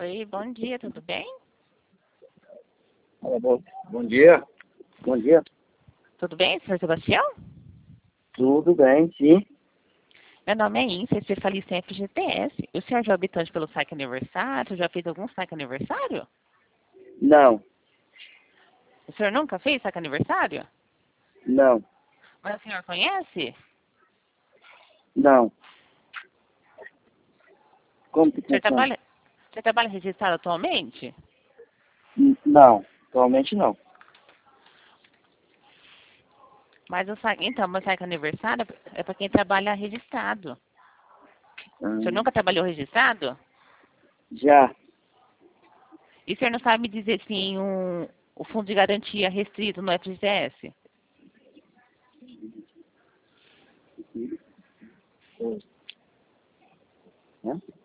Oi, bom dia, tudo bem? Bom dia. Bom dia. Tudo bem, senhor Sebastião? Tudo bem, sim. Meu nome é Íncia, especialista em FGTS. O senhor já é habitante pelo saque aniversário? Já fez algum saque aniversário? Não, O senhor nunca fez saque aniversário? não, Mas o senhor conhece? não. Como que O senhor funciona? trabalha registrado atualmente? Não, atualmente não. Mas meu saque aniversário é para quem trabalha registrado. O senhor Hum, nunca trabalhou registrado? Já. E o senhor não sabe me dizer se tem o fundo de garantia restrito no FGTS? Hã?